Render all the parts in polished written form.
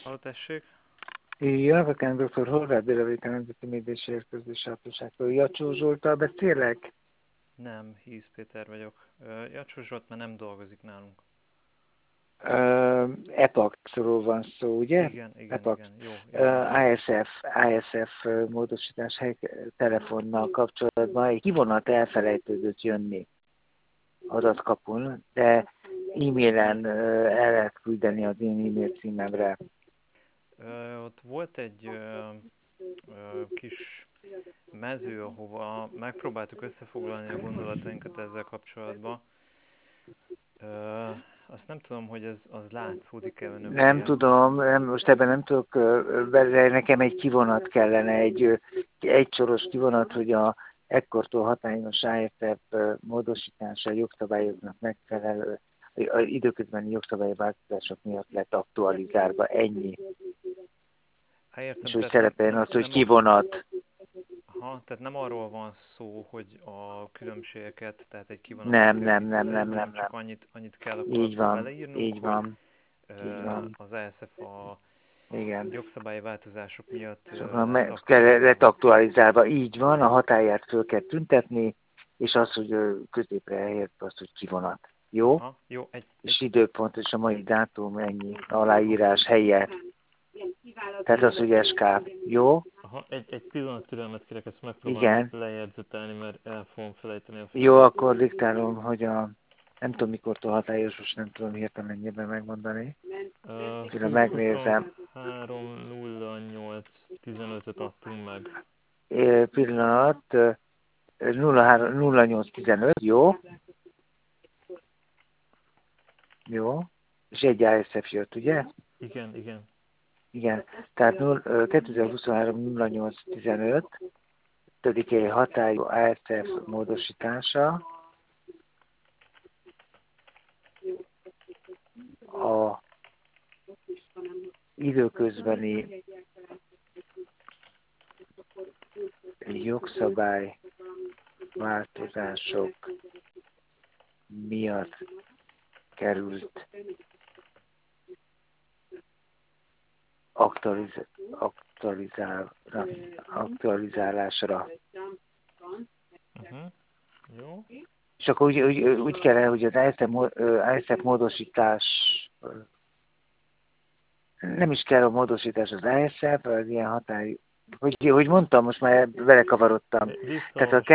Halló, tessék? Jó napot, dr. Horváth Béla vagyok, a Nemzeti Médiás Érkezési Hatóságtól. Jacsó Zsolttal beszélek? Nem, Híz Péter vagyok. Jacsó Zsolt már nem dolgozik nálunk. EPAX-ról van szó, ugye? Igen, EPAX. jó. ISF módosítás telefonnal kapcsolatban egy kivonat elfelejtődött jönni adatkapun, de e-mailen el lehet küldeni az én e-mail címemre. Ott volt egy kis mező, ahova megpróbáltuk összefoglalni a gondolatainkat ezzel kapcsolatban. Azt nem tudom, hogy az látszódik-e Nem önöknél. tudom, most ebben nem tudok, nekem egy kivonat kellene, egy soros kivonat, hogy ekkortól hatályos IFF módosítása jogszabályoknak megfelelő, az időközbeni jogszabályi változások miatt lett aktualizálva, ennyi. Értem, És hogy tehát szerepeljen az, hogy kivonat. tehát nem arról van szó, hogy a különbségeket, tehát egy kivonatot Nem. kell kiszűrni, hanem csak annyit kell Így akkor van, beleírnunk, így hogy van, így van. az ASF a Igen. jogszabályi változások miatt Lett aktualizálva, így van, a hatályát föl kell tüntetni, és az, hogy középre helyett az, hogy kivonat. Jó? Aha, jó, És időpont, és a mai dátum ennyi, aláírás helyett. Tehát az, hogy SK. Jó? Aha, egy pillanat türelmet kérek, ezt megpróbálom Igen. lejegyzetelni, mert el fogom felejteni a Jó, akkor diktálom, hogy nem tudom mikortól hatályos, most nem tudom hirtelen ennyiben megmondani. Megnézem. 23.08.15-öt adtunk meg. Pillanat, 0815, jó? Jó. És egy ISF jött, ugye? Igen. Igen. Tehát 2023 0815, 5. hatályú ISF módosítása a időközbeni jogszabály változások miatt került aktualizálásra. Jó. És akkor úgy kell, hogy az ISF módosítás, nem is kell a módosítás az ISF, az ilyen hatály, hogy mondtam, most már vele kavarodtam. Tehát a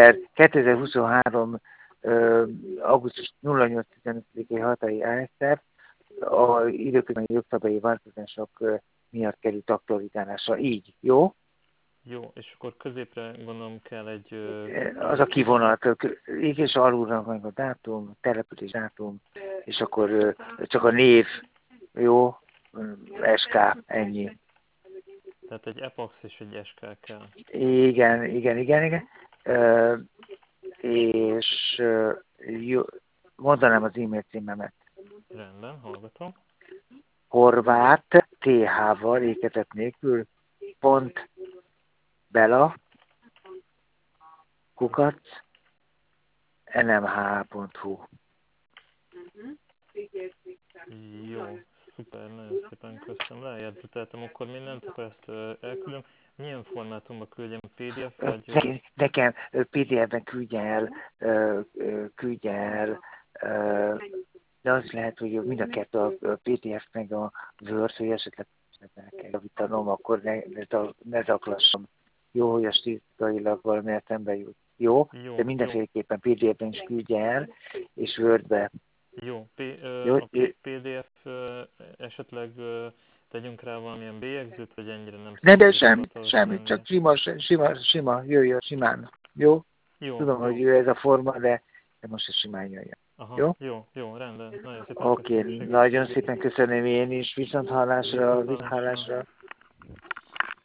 2023 augusztus 08-15-i hatályi ISF a időközbeni jogszabályi változások miatt került aktualizálásra. Így, jó? Jó, és akkor középre gondolom kell egy... Az a kivonat, és alulra meg a dátum, település dátum, és akkor csak a név, jó? SK, ennyi. Tehát egy EPAX és egy SK kell. Igen. És mondanám az e-mail címemet. Rendben, hallgatom. Horváth, TH-val, ékezet nélkül, Bela, @nmh.hu. Jó, szuper, nagyon szépen köszönöm. Lejegyzeteltem akkor mindent, akkor ezt elküldöm. Milyen formátumban küldjem? PDF vagy? Nekem PDF-ben küldje el, de az lehet, hogy mind a kettő a PDF meg a Word, hogy esetleg el kell javítanom, akkor ne zaklassam. Jó, hogy a stílailag valami eszembe jut. Jó? De mindenféleképpen PDF-ben is küldje el, és Word-be. Jó, a PDF esetleg tegyünk rá valamilyen bélyegzőt, vagy ennyire nem De szükséges? semmi, csak sima, jöjjön simán. Jó? Tudom, hogy ez a forma, de most is simán jöjjön. Aha, jó, rendben. Nagyon szépen Oké, nagyon szépen köszönöm én is. Viszont hallásra.